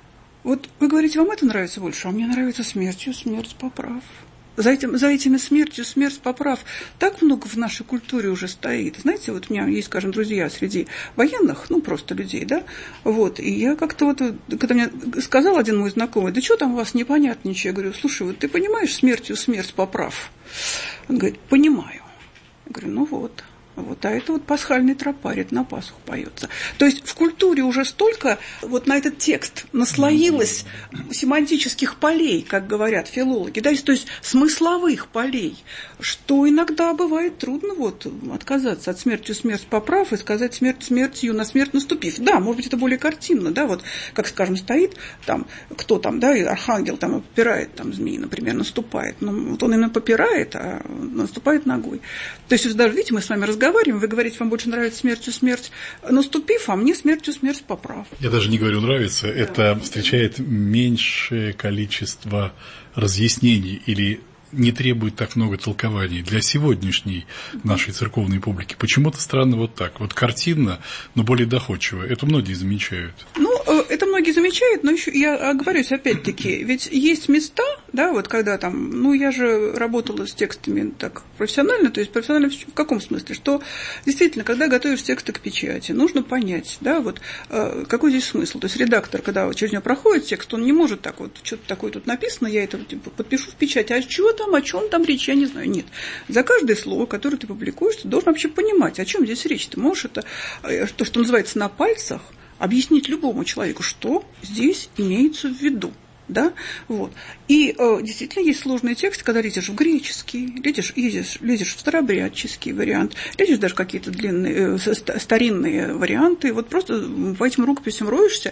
Вот вы говорите, вам это нравится больше, а мне нравится смертью смерть поправ. За этими смертью смерть поправ так много в нашей культуре уже стоит. Знаете, вот у меня есть, скажем, друзья среди военных, ну, просто людей, да, вот, и я как-то вот, когда мне сказал один мой знакомый, да что там у вас непонятничего, я говорю, слушай, вот ты понимаешь смертью смерть поправ? Он говорит, понимаю. Я говорю, ну вот. Вот, а это вот пасхальный тропарь, это на Пасху поется. То есть в культуре уже столько вот на этот текст наслоилось семантических полей, как говорят филологи, да, то есть смысловых полей, что иногда бывает трудно вот отказаться от смертью смерть поправ и сказать смерть смертью на смерть наступив. Да, может быть, это более картинно, да, вот, как, скажем, стоит там, кто там, да, и архангел там попирает, там, змеи, например, наступает, но вот он именно попирает, а наступает ногой. То есть даже, видите, мы с вами разговариваем, вы говорите, вам больше нравится смертью смерть наступив, а мне смертью смерть поправ. Я даже не говорю нравится, это встречает меньшее количество разъяснений или не требует так много толкований для сегодняшней нашей церковной публики. Почему-то странно вот так. Вот картинно, но более доходчиво. Это многие замечают. Ну, это многие замечают, но еще я оговорюсь опять-таки, ведь есть места, да, вот когда там, ну, я же работала с текстами так профессионально, то есть профессионально в каком смысле, что действительно, когда готовишь тексты к печати, нужно понять, да, вот какой здесь смысл. То есть редактор, когда через него проходит текст, он не может так вот, что-то такое тут написано, я это типа, подпишу в печать, а чего там, о чем там речь, я не знаю, нет. За каждое слово, которое ты публикуешь, ты должен вообще понимать, о чем здесь речь. Ты можешь это, то, что называется, на пальцах, объяснить любому человеку, что здесь имеется в виду. Да? Вот. И действительно есть сложные тексты, когда лезешь в греческий, лезешь в старообрядческий вариант, лезешь даже какие-то длинные, старинные варианты, вот просто по этим рукописям роешься,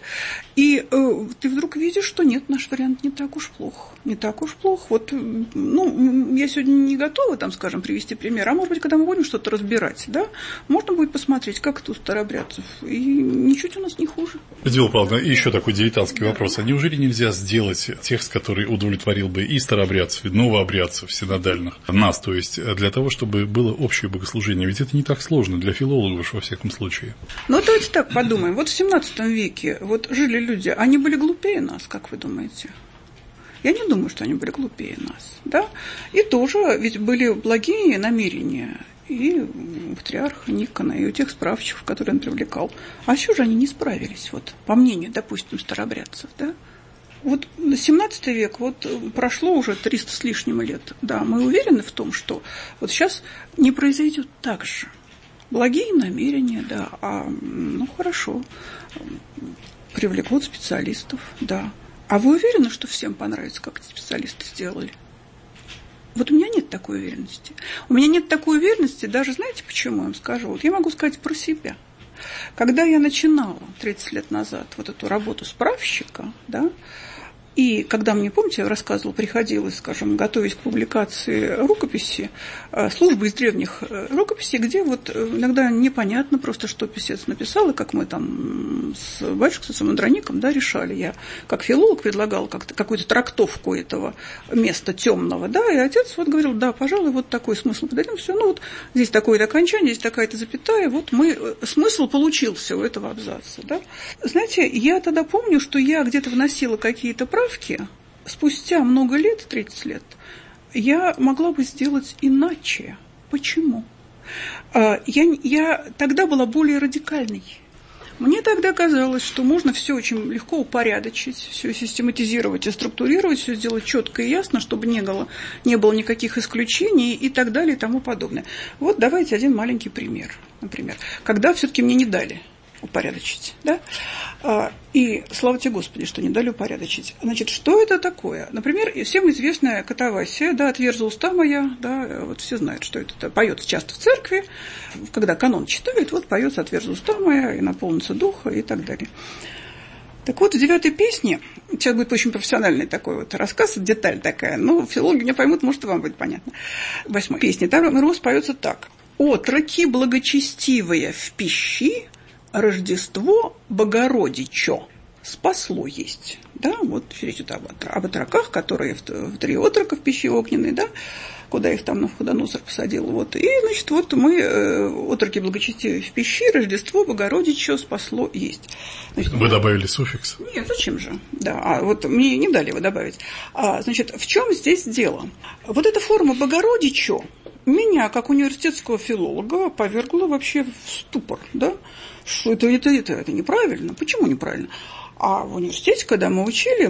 и ты вдруг видишь, что нет, наш вариант не так уж плох. Не так уж плох. Вот, ну, я сегодня не готова, там, скажем, привести пример, а может быть, когда мы будем что-то разбирать, да, можно будет посмотреть, как это у старообрядцев, и ничуть у нас не хуже. Людмила Павловна, еще такой дилетантский вопрос. А неужели нельзя сделать сделать текст, который удовлетворил бы и старообрядцев, и новообрядцев, синодальных, нас, то есть для того, чтобы было общее богослужение. Ведь это не так сложно для филологов, во всяком случае. Ну, давайте так подумаем. Вот в 17 веке вот жили люди, они были глупее нас, как вы думаете? Я не думаю, что они были глупее нас, да? И тоже ведь были благие намерения и у патриарха Никона, и у тех справочников, которые он привлекал. А чего же они не справились, вот, по мнению, допустим, старообрядцев, да? Вот 17 век, вот прошло уже 300 с лишним лет, да, мы уверены в том, что вот сейчас не произойдет так же. Благие намерения, да, ну хорошо, привлекут специалистов, да. А вы уверены, что всем понравится, как эти специалисты сделали? Вот у меня нет такой уверенности. У меня нет такой уверенности, даже знаете, почему я вам скажу? Вот я могу сказать про себя. Когда я начинала 30 лет назад вот эту работу справщика, да, и когда мне, помните, я рассказывала, приходилось, скажем, готовить к публикации рукописи, службы из древних рукописей, где вот иногда непонятно просто, что писец написал, и как мы там с батюшкой, с Андроником, да, решали. Я как филолог предлагала какую-то трактовку этого места темного, да, и отец вот говорил, да, пожалуй, вот такой смысл подадим, все, ну вот здесь такое-то окончание, здесь такая-то запятая, вот смысл получился у этого абзаца, да. Знаете, я тогда помню, что я где-то вносила какие-то правки, спустя много лет, 30 лет, я могла бы сделать иначе. Почему? Я тогда была более радикальной. Мне тогда казалось, что можно все очень легко упорядочить, все систематизировать и структурировать, все сделать четко и ясно, чтобы не было никаких исключений и так далее и тому подобное. Вот давайте один маленький пример. Например, когда все-таки мне не дали упорядочить, да? И слава тебе, Господи, что не дали упорядочить. Значит, что это такое? Например, всем известная катавасия, да, «Отверзла уста моя», да, вот все знают, что это поется часто в церкви, когда канон читают, вот поется «Отверзла уста моя» и «Наполнится духа» и так далее. Так вот, в 9-й песне, сейчас будет очень профессиональный такой вот рассказ, деталь такая, но филологи меня поймут, может, и вам будет понятно. В 8-й песне, там Рос поется так. «Отроки благочестивые в пищи, Рождество Богородичо спасло есть». Да, вот речь идет об отроках, которые в 3 отрока в пищи огненной, да, куда их там Навуходоносор посадил. Вот. И, значит, вот мы, отроки благочестивые в пищи, Рождество Богородичо спасло есть. Значит, вы добавили суффикс? Нет, зачем же? Да, вот мне не дали его добавить. Значит, в чем здесь дело? Вот эта форма Богородичо меня, как университетского филолога, повергла вообще в ступор, да? Что это неправильно. Почему неправильно? А в университете, когда мы учили,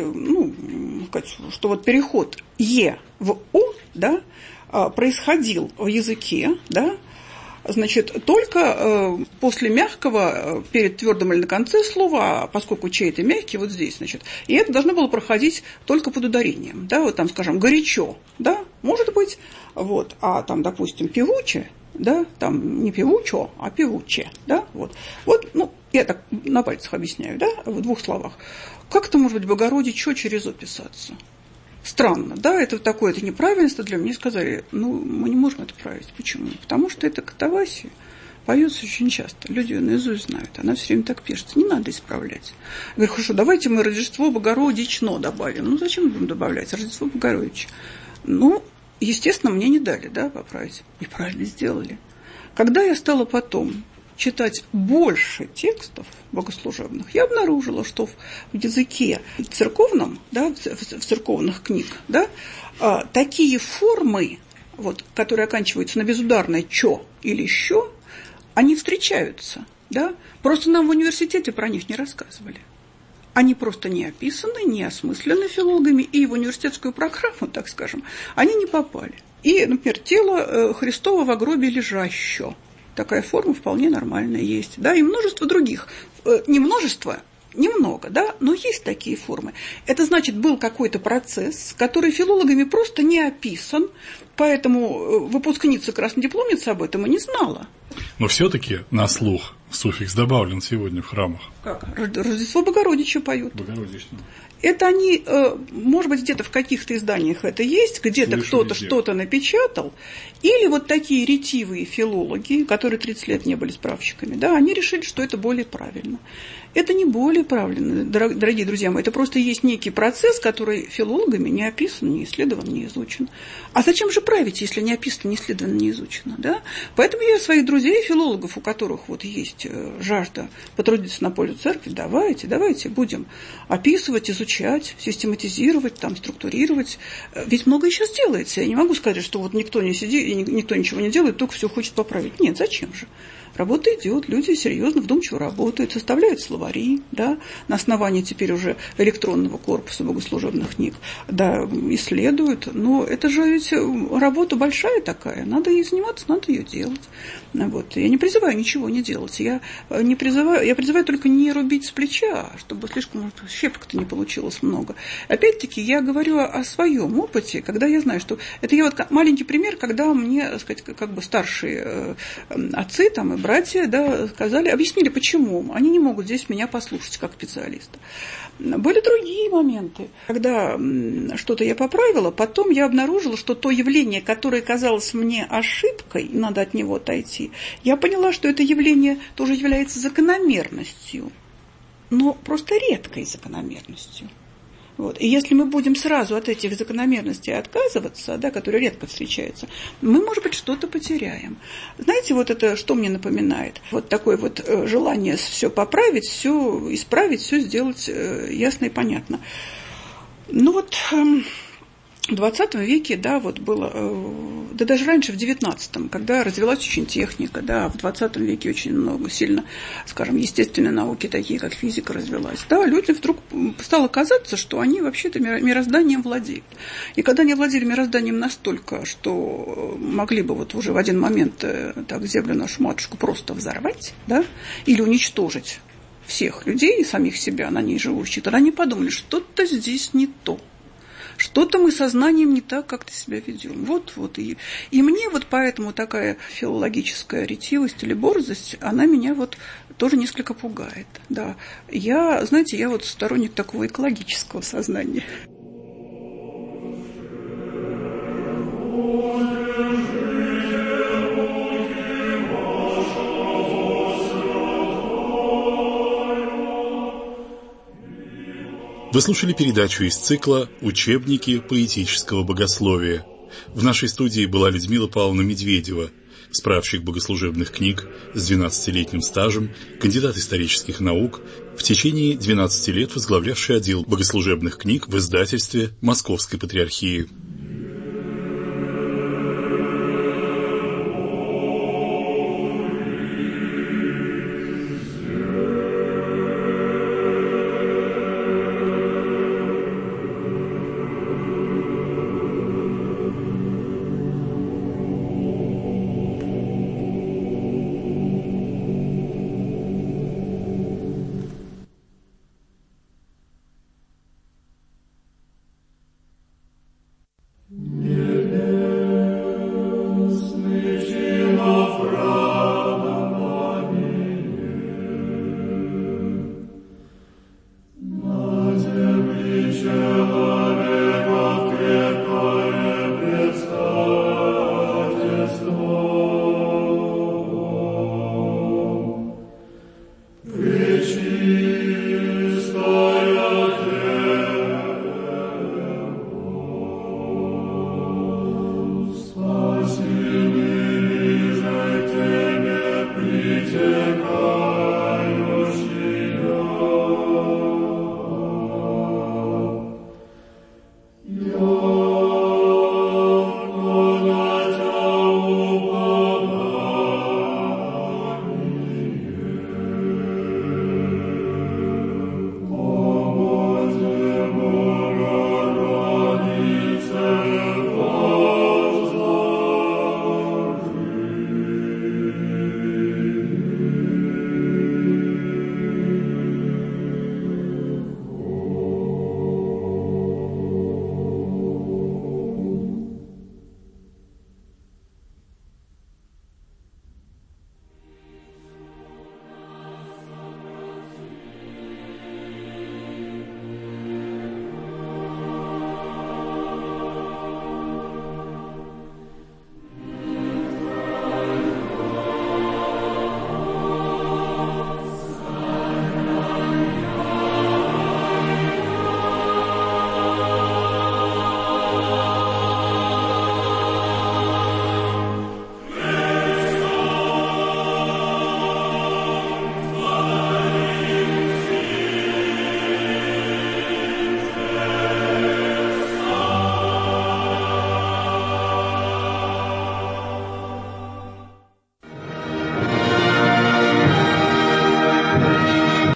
что вот переход «е» в «о», да, происходил в языке, да, значит, только после мягкого, перед твердым или на конце слова, поскольку «че» это мягкий, вот здесь, значит, и это должно было проходить только под ударением, да, вот там, скажем, «горячо», да, может быть, вот, а там, допустим, «певуче», да, там не певучо, а певуче, да, вот, ну, я так на пальцах объясняю, да, в 2 словах. Как это может быть Богородичо через «о» писаться? Странно, да, это неправильность для меня. Сказали, мы не можем это править. Почему? Потому что это катавасия поется очень часто, люди ее наизусть знают, она все время так пишется, не надо исправлять. Я говорю, хорошо, давайте мы Рождество Богородично добавим. Зачем мы будем добавлять Рождество Богородича? Естественно, мне не дали, да, поправить. Неправильно сделали. Когда я стала потом читать больше текстов богослужебных, я обнаружила, что в языке церковном, да, в церковных книгах, да, такие формы, вот, которые оканчиваются на безударное «чё» или «щё», они встречаются, да. Просто нам в университете про них не рассказывали. Они просто не описаны, не осмыслены филологами, и в университетскую программу, так скажем, они не попали. И, например, тело Христово во гробе лежаще. Такая форма вполне нормальная есть. Да, и множество других. Не множество, немного, да, но есть такие формы. Это значит, был какой-то процесс, который филологами просто не описан, поэтому выпускница краснодипломница об этом и не знала. Но все-таки на слух суффикс добавлен сегодня в храмах. Как? Рождество Богородича поют. Богородично. Это они, может быть, где-то в каких-то изданиях это есть, где-то кто-то что-то напечатал, или вот такие ретивые филологи, которые 30 лет не были справщиками, да, они решили, что это более правильно. Это не более правильно, дорогие друзья мои, это просто есть некий процесс, который филологами не описан, не исследован, не изучен. А зачем же править, если не описано, не исследовано, не изучено, да? Поэтому я своих друзей, филологов, у которых вот есть жажда потрудиться на пользу церкви, давайте будем описывать, изучать, систематизировать, там, структурировать. Ведь многое сейчас делается. Я не могу сказать, что вот никто не сидит, и никто ничего не делает, только все хочет поправить. Нет, зачем же? Работа идет, люди серьезно, вдумчиво работают, составляют словари, да, на основании теперь уже электронного корпуса богослужебных книг, да, исследуют. Но это же ведь работа большая такая, надо ей заниматься, надо ее делать. Вот. Я не призываю ничего не делать, я призываю только не рубить с плеча, чтобы слишком щепок-то не получилось много. Опять-таки, я говорю о своем опыте, когда я знаю, что... Это я вот маленький пример, когда мне, так сказать, как бы старшие отцы там, и братья, да, сказали, объяснили, почему. Они не могут здесь меня послушать как специалиста. Были другие моменты, когда что-то я поправила, потом я обнаружила, что то явление, которое казалось мне ошибкой, и надо от него отойти, я поняла, что это явление тоже является закономерностью, но просто редкой закономерностью. Вот. И если мы будем сразу от этих закономерностей отказываться, да, которые редко встречаются, мы, может быть, что-то потеряем. Знаете, вот это что мне напоминает? Вот такое вот желание все поправить, все исправить, все сделать ясно и понятно. Ну вот... В 20 веке, да, вот было, да даже раньше, в 19-м, когда развилась очень техника, да, в 20 веке очень много, сильно, скажем, естественные науки, такие как физика, развилась, да, людям вдруг стало казаться, что они вообще-то мирозданием владеют. И когда они владели мирозданием настолько, что могли бы вот уже в один момент так землю нашу матушку просто взорвать, да, или уничтожить всех людей, самих себя, на ней живущих, тогда они подумали, что-то здесь не то. Что-то мы сознанием не так как-то себя ведем. Вот. И мне вот поэтому такая филологическая ретивость или борзость, она меня вот тоже несколько пугает. Да. Я вот сторонник такого экологического сознания. Вы слушали передачу из цикла «Учебники поэтического богословия». В нашей студии была Людмила Павловна Медведева, справщик богослужебных книг с 12-летним стажем, кандидат исторических наук, в течение 12 лет возглавлявший отдел богослужебных книг в издательстве Московской Патриархии.